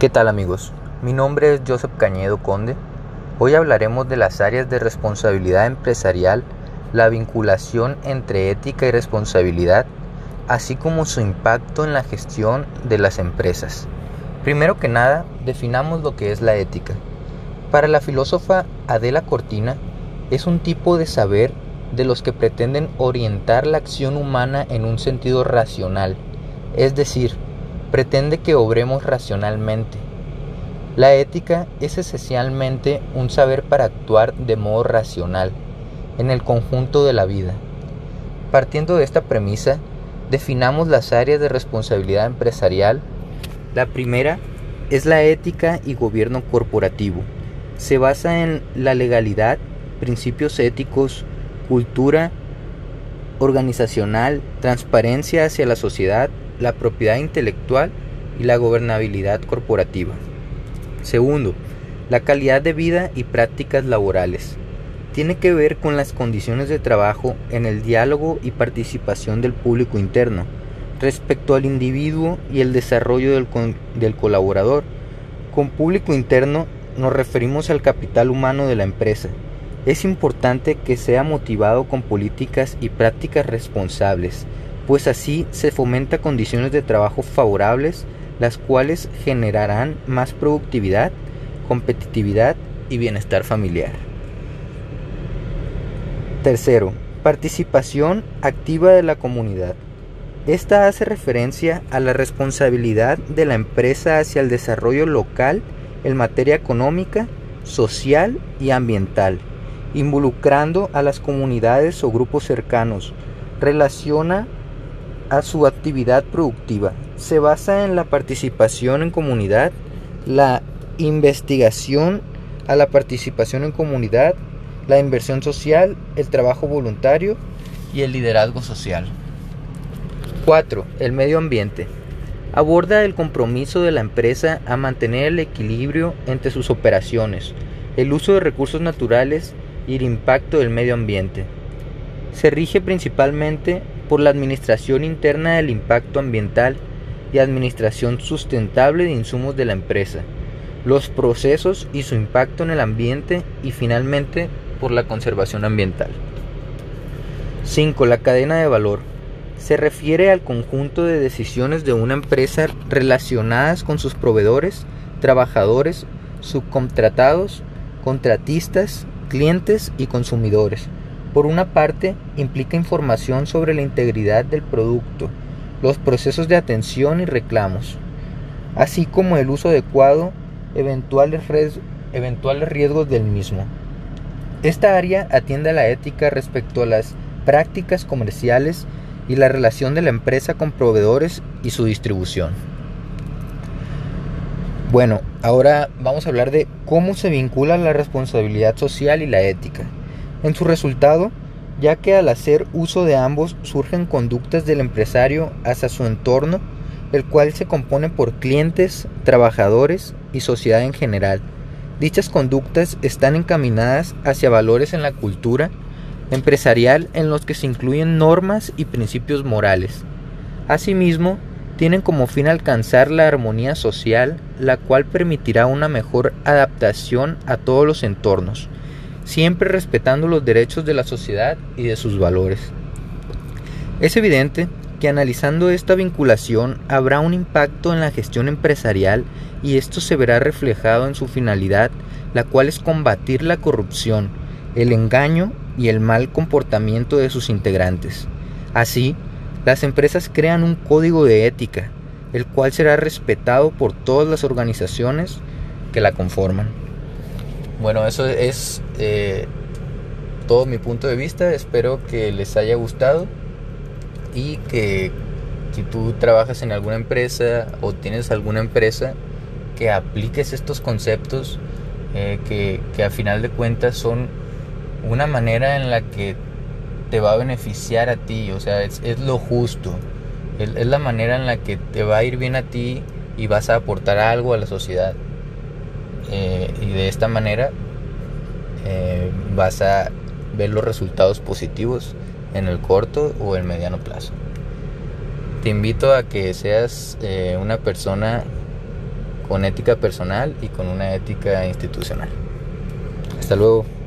¿Qué tal amigos? Mi nombre es Joseph Cañedo Conde. Hoy hablaremos de las áreas de responsabilidad empresarial, la vinculación entre ética y responsabilidad, así como su impacto en la gestión de las empresas. Primero que nada, definamos lo que es la ética. Para la filósofa Adela Cortina, es un tipo de saber de los que pretenden orientar la acción humana en un sentido racional, es decir, pretende que obremos racionalmente. La ética es esencialmente un saber para actuar de modo racional en el conjunto de la vida. Partiendo de esta premisa, definamos las áreas de responsabilidad empresarial. La primera es la ética y gobierno corporativo. Se basa en la legalidad, principios éticos, cultura organizacional, transparencia hacia la sociedad, la propiedad intelectual y la gobernabilidad corporativa. Segundo, la calidad de vida y prácticas laborales. Tiene que ver con las condiciones de trabajo en el diálogo y participación del público interno respecto al individuo y el desarrollo del colaborador. Con público interno nos referimos al capital humano de la empresa. Es importante que sea motivado con políticas y prácticas responsables, pues así se fomenta condiciones de trabajo favorables, las cuales generarán más productividad, competitividad y bienestar familiar. Tercero, participación activa de la comunidad. Esta hace referencia a la responsabilidad de la empresa hacia el desarrollo local en materia económica, social y ambiental, involucrando a las comunidades o grupos cercanos. Relaciona a su actividad productiva. Se basa en la participación en comunidad, la investigación a la participación en comunidad, la inversión social, el trabajo voluntario y el liderazgo social. 4. El medio ambiente. Aborda el compromiso de la empresa a mantener el equilibrio entre sus operaciones, el uso de recursos naturales y el impacto del medio ambiente. Se rige principalmente por la administración interna del impacto ambiental y administración sustentable de insumos de la empresa, los procesos y su impacto en el ambiente y finalmente por la conservación ambiental. 5. La cadena de valor. Se refiere al conjunto de decisiones de una empresa relacionadas con sus proveedores, trabajadores, subcontratados, contratistas, clientes y consumidores. Por una parte, implica información sobre la integridad del producto, los procesos de atención y reclamos, así como el uso adecuado, eventuales riesgos del mismo. Esta área atiende a la ética respecto a las prácticas comerciales y la relación de la empresa con proveedores y su distribución. Bueno, ahora vamos a hablar de cómo se vincula la responsabilidad social y la ética. En su resultado, ya que al hacer uso de ambos surgen conductas del empresario hacia su entorno, el cual se compone por clientes, trabajadores y sociedad en general. Dichas conductas están encaminadas hacia valores en la cultura empresarial en los que se incluyen normas y principios morales. Asimismo, tienen como fin alcanzar la armonía social, la cual permitirá una mejor adaptación a todos los entornos, siempre respetando los derechos de la sociedad y de sus valores. Es evidente que analizando esta vinculación habrá un impacto en la gestión empresarial y esto se verá reflejado en su finalidad, la cual es combatir la corrupción, el engaño y el mal comportamiento de sus integrantes. Así, las empresas crean un código de ética, el cual será respetado por todas las organizaciones que la conforman. Bueno, eso es todo mi punto de vista. Espero que les haya gustado y que si tú trabajas en alguna empresa o tienes alguna empresa, que apliques estos conceptos que a final de cuentas son una manera en la que te va a beneficiar a ti. O sea, es lo justo, es la manera en la que te va a ir bien a ti y vas a aportar algo a la sociedad. Y de esta manera vas a ver los resultados positivos en el corto o el mediano plazo. Te invito a que seas una persona con ética personal y con una ética institucional. Hasta luego.